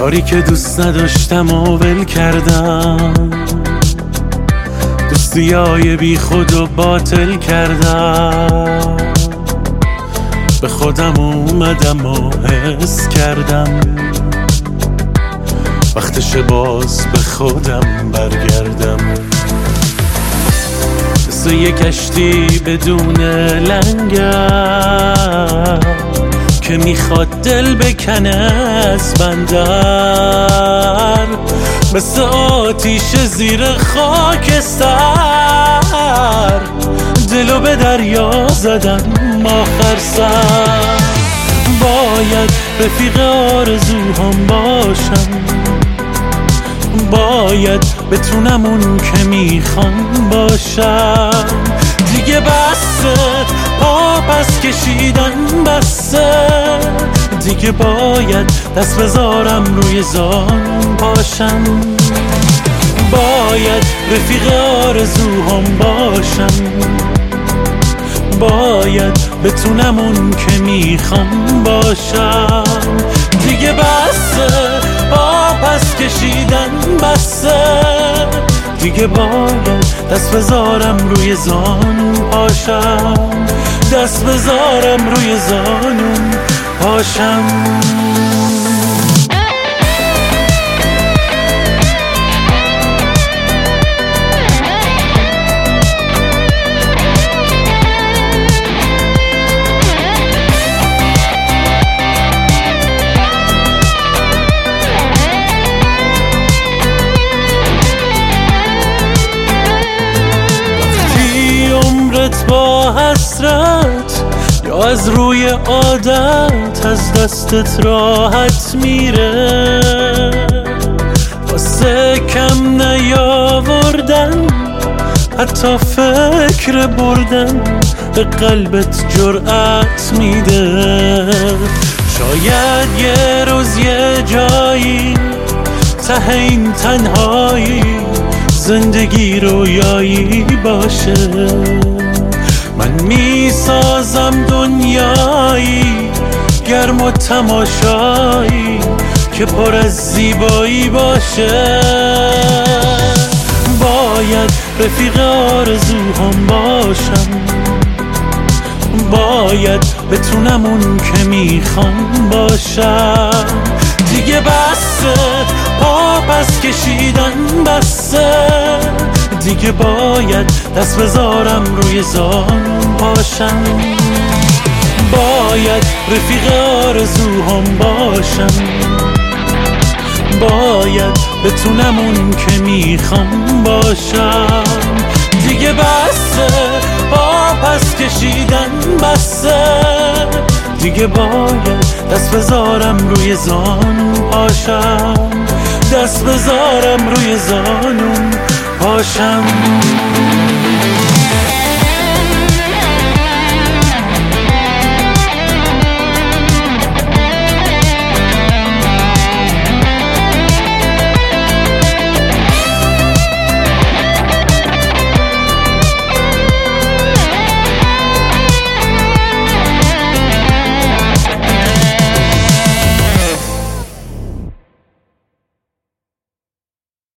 کاری که دوست نداشتم و ول کردم، دوستیای بی خود و باطل کردم. به خودم اومدم و حس کردم وقتش باز به خودم برگردم. مثل یک کشتی بدون لنگر که میخواد دل بکنه از بندر، مثل آتیش زیر خاکستر دلو به دریا زدم آخر سر. باید رفیق آرزوهام باشم، باید بتونم اون که میخوام باشم. دیگه بسه پا پس کشیدن بسه، دیگه باید دست بذارم روی زان پاشم. باید رفیق آرزوهام باشم، باید بتونم اون که میخوام باشم. دیگه بسه پا پس کشیدن بسه، دیگه باید دست بذارم روی زانون پاشم، دست بذارم روی زانون پاشم. با حسرت یا از روی عادت از دستت راحت میره، واسه کم نیاوردن حتی فکر بردن به قلبت جرأت میده. شاید یه روز یه جایی ته این تنهایی زندگی رویایی باشه، من میسازم دنیایی گرم و تماشایی که پر از زیبایی باشه. باید رفیق آرزوهام باشم، باید بتونم اون که میخوام باشم. دیگه بسه پا پس کشیدن بسه، دیگه باید دست بذارم روی زان پاشم. باید رفیق آرزوهام باشم، باید بتونم اون که میخوام باشم. دیگه بسه پا پس کشیدن بسه، دیگه باید دست بذارم روی زانون پاشم، دست بذارم روی زانون پاشم.